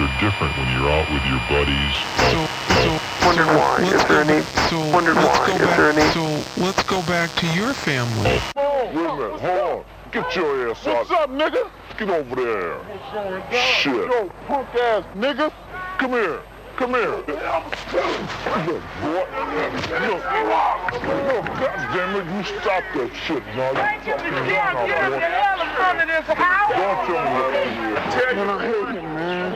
are different when you're out with your buddies. Wondered why. Is there any? Wondered why. Is there any? So let's go back to your family. Wait a minute, hold on. Get your ass out. What's up, nigga? Get over there. Shit. Yo, punk ass nigga. Come here. Come here. Look, boy. Look, goddamn it, you stop that shit, man. Don't tell me man, I hate him, man.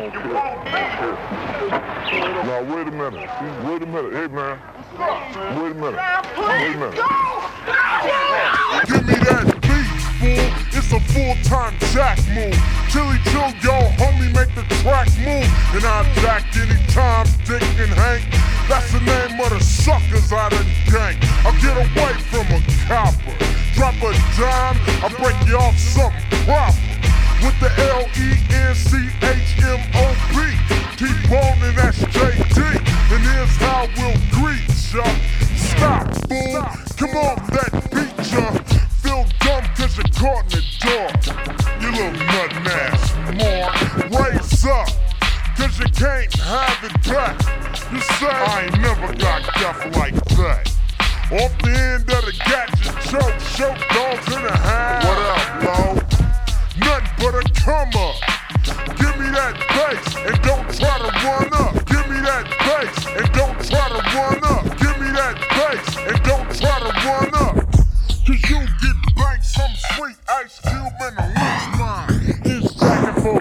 Now, wait a minute. Wait a minute. Hey, man. Wait a minute. Wait a minute. Give me that beat, fool. It's a full-time jack move. Chili chill, yo, homie, make the track move. And I'll jack anytime, Dick and Hank. That's the name of the suckers I done gang. I'll get away from a copper. Drop a dime, I'll break you off something proper. With the L-E-N-C-H-M-O-B. T-Bone and that's JD. And here's how we'll greet ya. Stop, fool. Come on, that beat ya. Feel dumb cause you're caught in the door. You little nuttin' ass mark. Raise up, cause you can't have it back. You say I ain't never got death like that. Off the end of the gadget choke, show dogs in the hand. What up, bro? Nothing but a come up. Give me that bass and don't try to run up. Give me that bass and don't try to run up. Give me that bass and don't try to run up. Cause you get banked some sweet Ice Cube in the lunch line. It's jacking for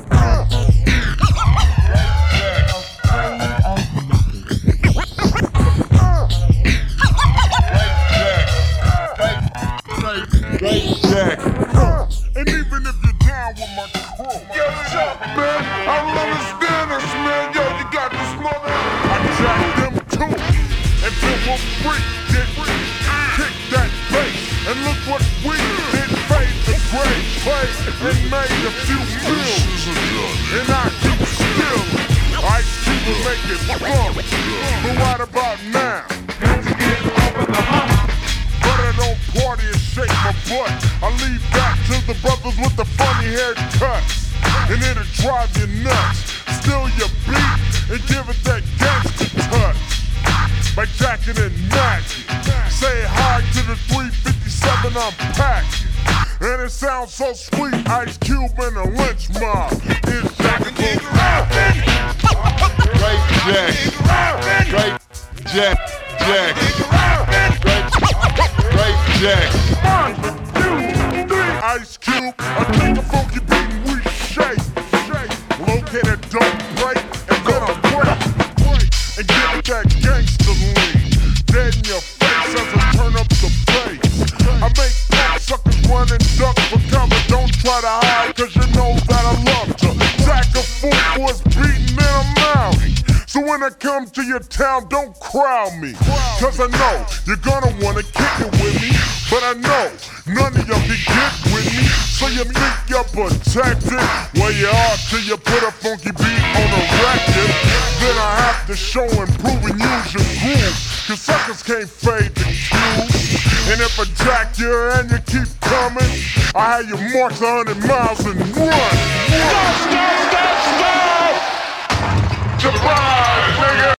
and even if you're down with my crew, yo, what's up, man? I don't understand this, man. Yo, you got this mother. I jacked them too, and then we'll freak, get kick that bass, and look what we did. Fade the gray play and made a few bills, and I keep still. Ice Cube will make it fun, but what about now? Let's get over the hump. But I don't party and shake my butt. I leave that to the brothers with the funny haircuts, and it'll drive you nuts. Steal your beat and give it that gangster touch. By jacking and matching. Say hi to the 357 I'm packing. And it sounds so sweet, Ice Cube and the lynch mob is jacking. Great Jack. Great Jack. 1, 2, 3. Ice Cube, I take a funky beat and we shake. Located, don't break, and then I break. And give it that gangster lean. Dead in your face as I turn up the bass. I make punk suckers run and duck for cover. Don't try to hide, cause you know that I love to. Jack a fool for his beating in a mouth. So when I come to your town, don't crowd me. Cause I know you're gonna wanna kick it with me. But I know none of y'all can get with me. So you think you're protected? Well, you are till you put a funky beat on a record. Then I have to show and prove and use your groove. Cause suckers can't fade the cue. And if I jack you and you keep coming, I have you march 100 miles and run. Stop! Surprise, nigga!